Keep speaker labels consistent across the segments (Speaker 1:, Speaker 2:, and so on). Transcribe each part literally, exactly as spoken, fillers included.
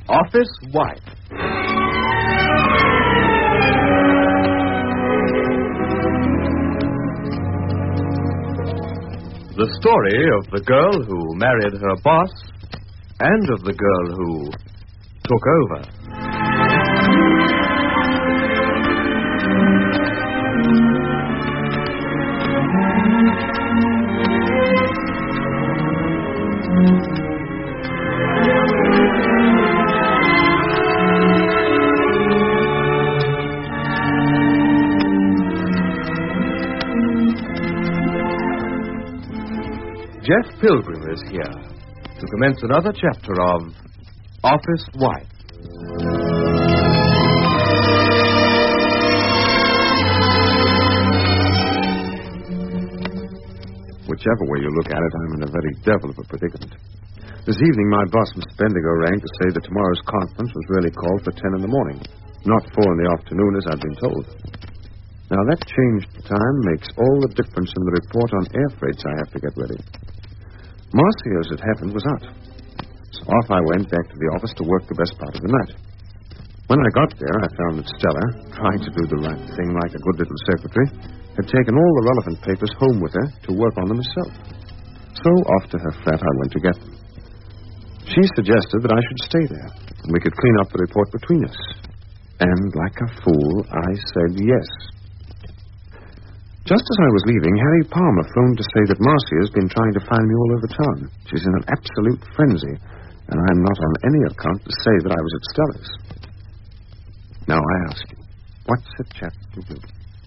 Speaker 1: Office Wife. The story of the girl who married her boss and of the girl who took over. Jeff Pilgrim is here to commence another chapter of Office Wife.
Speaker 2: Whichever way you look at it, I'm in a very devil of a predicament. This evening, my boss, Mister Bendigo, rang to say that tomorrow's conference was really called for ten in the morning, not four in the afternoon as I'd been told. Now, that changed time makes all the difference in the report on air freights I have to get ready. Marcia, as it happened, was out. So off I went back to the office to work the best part of the night. When I got there, I found that Stella, trying to do the right thing like a good little secretary, had taken all the relevant papers home with her to work on them herself. So off to her flat I went to get them. She suggested that I should stay there, and we could clean up the report between us. And like a fool, I said yes. Just as I was leaving, Harry Palmer phoned to say that Marcia has been trying to find me all over town. She's in an absolute frenzy, and I'm not on any account to say that I was at Stella's. Now I ask you, what's a chap to do?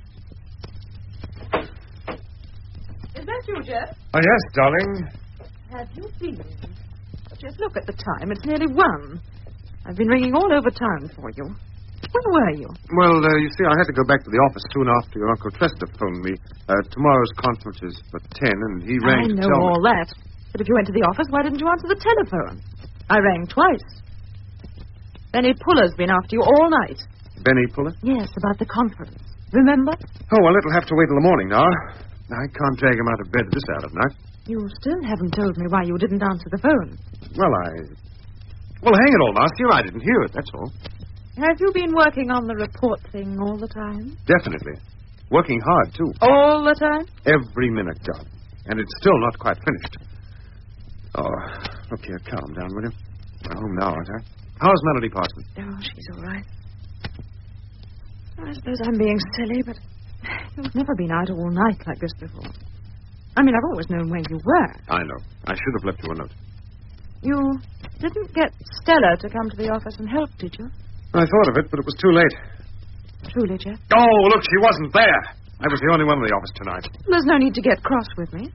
Speaker 3: Is that you, Jeff?
Speaker 2: Oh, yes, darling.
Speaker 3: Have you been? Just look at the time. It's nearly one. I've been ringing all over town for you. Where were you?
Speaker 2: Well, uh, you see, I had to go back to the office soon after your Uncle Trester phoned me. Uh, tomorrow's conference is for ten, and he rang
Speaker 3: I
Speaker 2: to
Speaker 3: know
Speaker 2: tell
Speaker 3: all
Speaker 2: me...
Speaker 3: that. But if you went to the office, why didn't you answer the telephone? I rang twice. Benny Puller's been after you all night.
Speaker 2: Benny Puller?
Speaker 3: Yes, about the conference. Remember?
Speaker 2: Oh, well, it'll have to wait till the morning now. I can't drag him out of bed this hour of night.
Speaker 3: You still haven't told me why you didn't answer the phone.
Speaker 2: Well, I... Well, hang it all, Marcia. I didn't hear it, that's all.
Speaker 3: Have you been working on the report thing all the time?
Speaker 2: Definitely. Working hard, too.
Speaker 3: All the time?
Speaker 2: Every minute, darling. And it's still not quite finished. Oh, look here, calm down, will you? We're home now, aren't I? How's Melody Parsons?
Speaker 3: Oh, she's all right. I suppose I'm being silly, but you've never been out all night like this before. I mean, I've always known where you were.
Speaker 2: I know. I should have left you a note.
Speaker 3: You didn't get Stella to come to the office and help, did you?
Speaker 2: I thought of it, but it was too late.
Speaker 3: Truly, Jeff?
Speaker 2: Oh, look, she wasn't there. I was the only one in the office tonight.
Speaker 3: There's no need to get cross with me.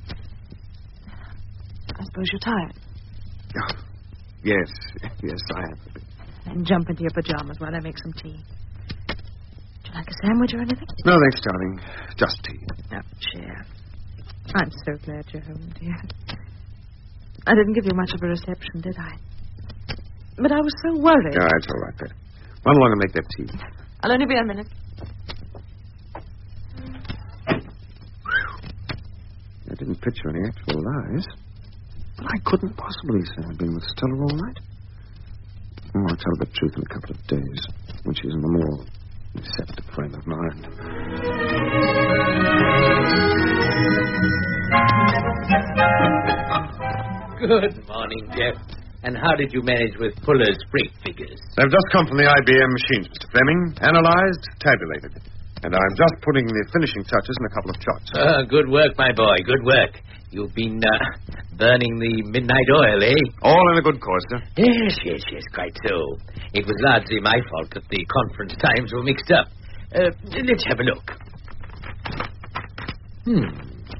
Speaker 3: I suppose you're tired.
Speaker 2: Oh, yes, yes, I am.
Speaker 3: Then jump into your pajamas while I make some tea. Would you like a sandwich or anything?
Speaker 2: No, thanks, darling. Just tea.
Speaker 3: Oh, chair. I'm so glad you're home, dear. I didn't give you much of a reception, did I? But I was so worried.
Speaker 2: Yeah, it's all right, Pet. Run along and make that tea.
Speaker 3: I'll only be a minute.
Speaker 2: I didn't picture any actual lies. But I couldn't possibly say I'd been with Stella all night. Oh, I'll tell the truth in a couple of days, when she's in a more receptive frame of mind.
Speaker 4: Good morning, Jeff. And how did you manage with Puller's freight figures?
Speaker 2: They've just come from the I B M machines, Mister Fleming. Analyzed, tabulated. And I'm just putting the finishing touches in a couple of charts.
Speaker 4: Uh, good work, my boy, good work. You've been uh, burning the midnight oil, eh?
Speaker 2: All in a good cause, sir.
Speaker 4: Yes, yes, yes, quite so. It was largely my fault that the conference times were mixed up. Uh, let's have a look. Hmm.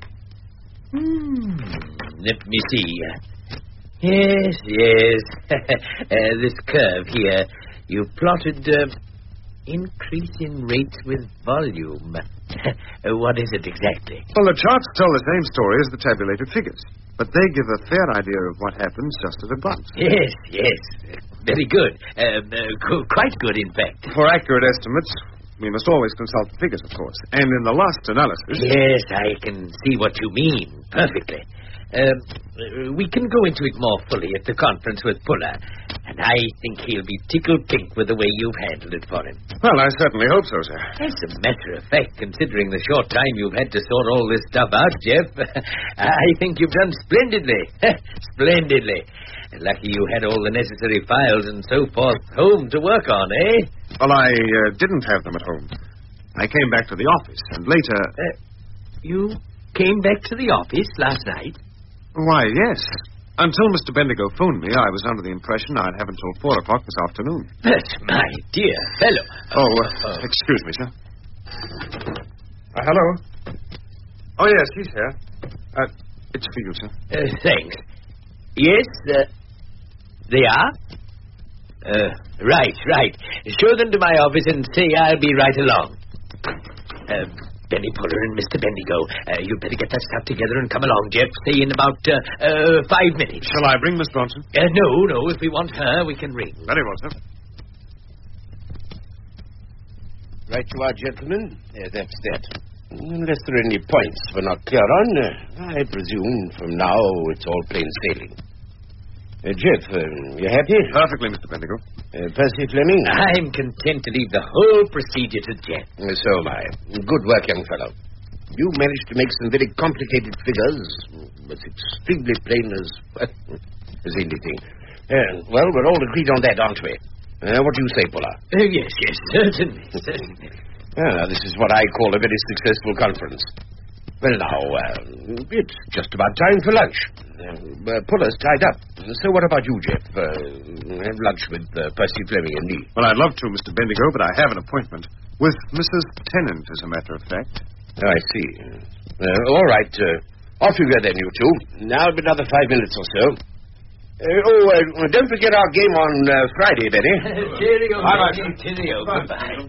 Speaker 4: Hmm. Let me see. Yes, yes. uh, this curve here. You plotted uh, increase in rates with volume. uh, what is it exactly?
Speaker 2: Well, the charts tell the same story as the tabulated figures, but they give a fair idea of what happens just at a glance.
Speaker 4: Yes, yes. Very good. Uh, uh, co- quite good, in fact.
Speaker 2: For accurate estimates, we must always consult the figures, of course. And in the last analysis...
Speaker 4: Yes, I can see what you mean perfectly. Uh, we can go into it more fully at the conference with Puller. And I think he'll be tickled pink with the way you've handled it for him.
Speaker 2: Well, I certainly hope so, sir.
Speaker 4: As a matter of fact, considering the short time you've had to sort all this stuff out, Jeff, I think you've done splendidly. Splendidly. Lucky you had all the necessary files and so forth home to work on, eh?
Speaker 2: Well, I uh, didn't have them at home. I came back to the office, and later...
Speaker 4: Uh, you came back to the office last night?
Speaker 2: Why, yes. Until Mister Bendigo phoned me, I was under the impression I'd have until four o'clock this afternoon.
Speaker 4: But, my dear fellow...
Speaker 2: Oh, uh, uh, excuse me, sir. Uh, hello? Oh, yes, he's here. Uh, it's for you, sir.
Speaker 4: Uh, thanks. Yes, uh, they are? Uh, right, right. Show them to my office and say I'll be right along. Uh, Benny Puller and Mister Bendigo, uh, you'd better get that stuff together and come along, Jeff. Say in about uh, uh, five minutes.
Speaker 2: Shall I bring Miss Bronson?
Speaker 4: Uh, no, no. If we want her, we can ring.
Speaker 2: Very well, sir.
Speaker 5: Right you are, gentlemen. Uh, that's that. Unless there are any points we're not clear on, uh, I presume from now it's all plain sailing. Uh, Jeff, uh, you happy?
Speaker 2: Perfectly, Mister Bendigo.
Speaker 5: Uh, Percy Fleming?
Speaker 4: I'm content to leave the whole procedure to Jeff.
Speaker 5: Uh, so am I. Good work, young fellow. You managed to make some very complicated figures, as extremely plain as, as anything. Uh, well, we're all agreed on that, aren't we? Uh, what do you say, Puller?
Speaker 4: Uh, yes, yes, certainly, certainly.
Speaker 5: Ah, this is what I call a very successful conference. Well, now, uh, it's just about time for lunch. Uh, Puller's tied up. So what about you, Jeff? Uh, have lunch with uh, Percy Fleming and me.
Speaker 2: Well, I'd love to, Mister Bendigo, but I have an appointment. With Missus Tennant, as a matter of fact.
Speaker 5: Oh, I see. Uh, all right. Uh, off you go then, you two. Now it'll be another five minutes or so. Uh, oh, uh, don't forget our game on uh, Friday, Benny.
Speaker 4: Cheerio,
Speaker 5: All right.
Speaker 4: Benny. Cheerio. Goodbye.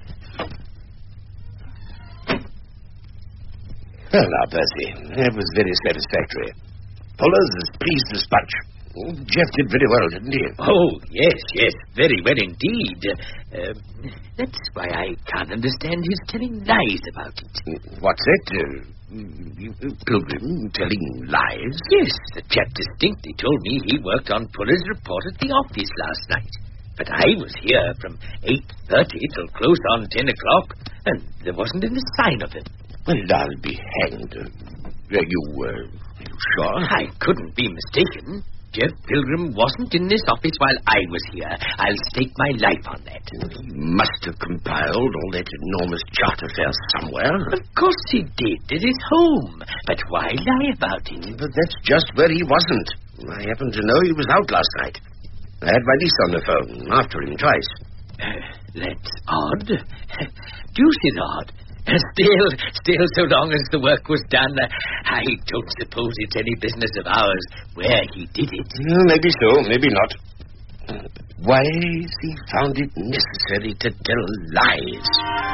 Speaker 5: Well, now, Percy, that was very satisfactory. Puller's as pleased as punch. Oh, Jeff did very well, didn't he?
Speaker 4: Oh, yes, yes, very well indeed. Uh, that's why I can't understand his telling lies about it.
Speaker 5: What's that? Uh, Pilgrim telling lies?
Speaker 4: Yes, the chap distinctly told me he worked on Puller's report at the office last night. But I was here from eight thirty till close on ten o'clock, and there wasn't any sign of him.
Speaker 5: Well, I'll be hanged. Uh, are you, uh, are you sure?
Speaker 4: I couldn't be mistaken. Jeff Pilgrim wasn't in this office while I was here. I'll stake my life on that.
Speaker 5: He must have compiled all that enormous chart affair somewhere.
Speaker 4: Of course he did, at his home. But why lie about it?
Speaker 5: But that's just where he wasn't. I happen to know he was out last night. I had my niece on the phone, after him twice.
Speaker 4: Uh, that's odd. Deuced odd. Still, still, so long as the work was done, uh, I don't suppose it's any business of ours where he did it.
Speaker 5: Well, maybe so, maybe not. Why has he found it necessary to tell lies?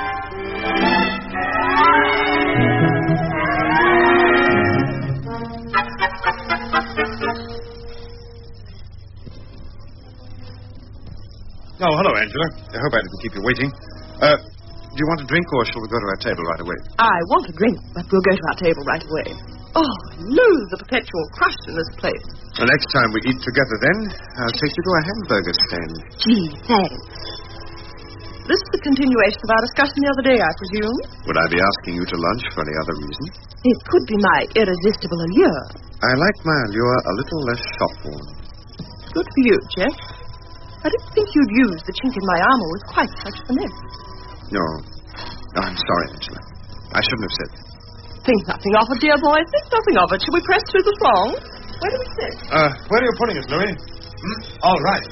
Speaker 2: Oh, hello, Angela. I hope I didn't keep you waiting. Uh... Do you want a drink, or shall we go to our table right away?
Speaker 3: I want a drink, but we'll go to our table right away. Oh, loathe the perpetual crush in this place.
Speaker 2: The next time we eat together, then, I'll take you to a hamburger stand.
Speaker 3: Gee, thanks. This is the continuation of our discussion the other day, I presume?
Speaker 2: Would I be asking you to lunch for any other reason?
Speaker 3: It could be my irresistible allure.
Speaker 2: I like my allure a little less shop-worn.
Speaker 3: Good for you, Jeff. I didn't think you'd use the chink in my armor with quite such finesse.
Speaker 2: No. No, I'm sorry, Angela. I shouldn't have said that.
Speaker 3: Think nothing of it, dear boy. Think nothing of it. Shall we press through the throng? Where do we sit?
Speaker 2: Uh, where are you putting us, Louis? Hmm? All right.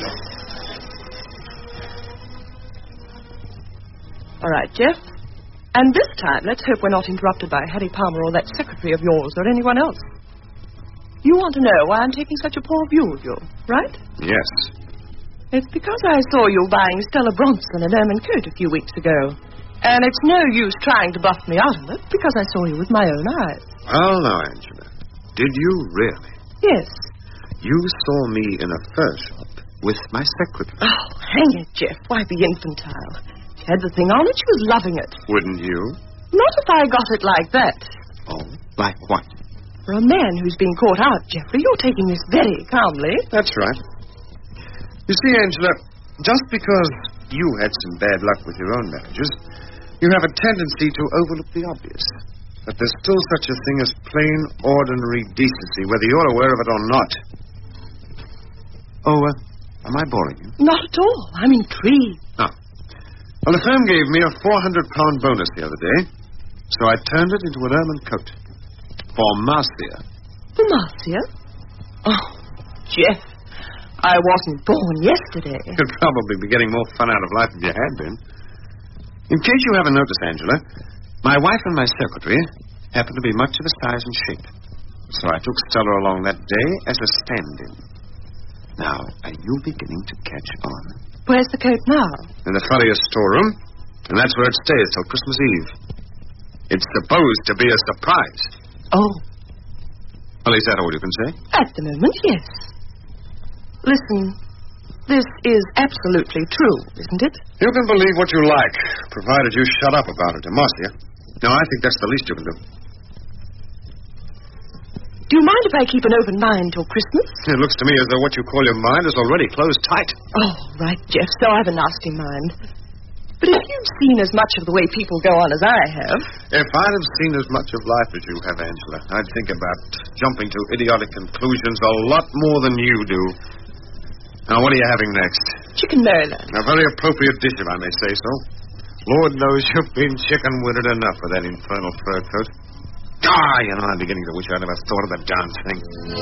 Speaker 3: All right, Jeff. And this time, let's hope we're not interrupted by Harry Palmer or that secretary of yours or anyone else. You want to know why I'm taking such a poor view of you, right?
Speaker 2: Yes.
Speaker 3: It's because I saw you buying Stella Bronson an ermine coat a few weeks ago. And it's no use trying to buff me out of it, because I saw you with my own eyes.
Speaker 2: Well, now, Angela, did you really?
Speaker 3: Yes.
Speaker 2: You saw me in a fur shop with my secretary.
Speaker 3: Oh, hang it, Jeff. Why be infantile? She had the thing on and she was loving it.
Speaker 2: Wouldn't you?
Speaker 3: Not if I got it like that.
Speaker 2: Oh, like what?
Speaker 3: For a man who's been caught out, Geoffrey, you're taking this very calmly.
Speaker 2: That's right. You see, Angela, just because you had some bad luck with your own marriages, you have a tendency to overlook the obvious. That there's still such a thing as plain, ordinary decency, whether you're aware of it or not. Oh, uh, am I boring you?
Speaker 3: Not at all. I'm intrigued.
Speaker 2: Ah. Well, the firm gave me a four hundred pound bonus the other day, so I turned it into an ermine coat. For Marcia.
Speaker 3: For Marcia? Oh, Jeff, I wasn't born yesterday.
Speaker 2: You'd probably be getting more fun out of life if you had been. In case you haven't noticed, Angela, my wife and my secretary happened to be much of a size and shape. So I took Stella along that day as a stand-in. Now, are you beginning to catch on?
Speaker 3: Where's the coat now?
Speaker 2: In the Furrier storeroom, and that's where it stays till Christmas Eve. It's supposed to be a surprise.
Speaker 3: Oh.
Speaker 2: Well, is that all you can say?
Speaker 3: At the moment, yes. Listen, this is absolutely true, isn't it?
Speaker 2: You can believe what you like, provided you shut up about it to Marcia. No, I think that's the least you can do.
Speaker 3: Do you mind if I keep an open mind till Christmas?
Speaker 2: It looks to me as though what you call your mind is already closed tight.
Speaker 3: Oh, right, Jeff, so I have a nasty mind. But if you've seen as much of the way people go on as I have...
Speaker 2: If I'd have seen as much of life as you have, Angela, I'd think about jumping to idiotic conclusions a lot more than you do. Now, what are you having next?
Speaker 3: Chicken Maryland.
Speaker 2: A very appropriate dish, if I may say so. Lord knows you've been chicken-witted enough with that infernal fur coat. Ah, you know, I'm beginning to wish I never thought of the darn thing.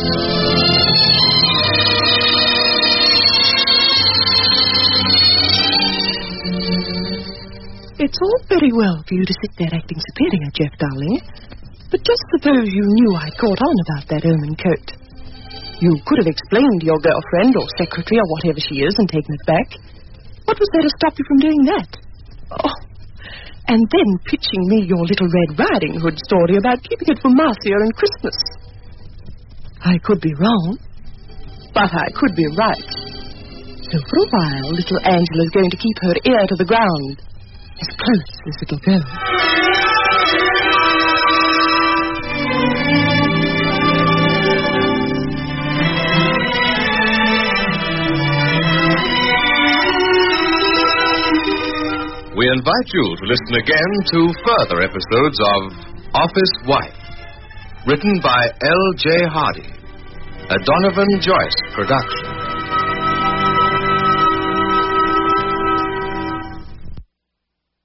Speaker 3: It's all very well for you to sit there acting superior, Jeff, darling. But just suppose you knew I caught on about that ermine coat. You could have explained to your girlfriend or secretary or whatever she is and taken it back. What was there to stop you from doing that? Oh, and then pitching me your Little Red Riding Hood story about keeping it for Marcia and Christmas. I could be wrong, but I could be right. So for a while, little Angela's going to keep her ear to the ground, as close as it'll go.
Speaker 1: We invite you to listen again to further episodes of Office Wife, written by L J Hardy, a Donovan Joyce production.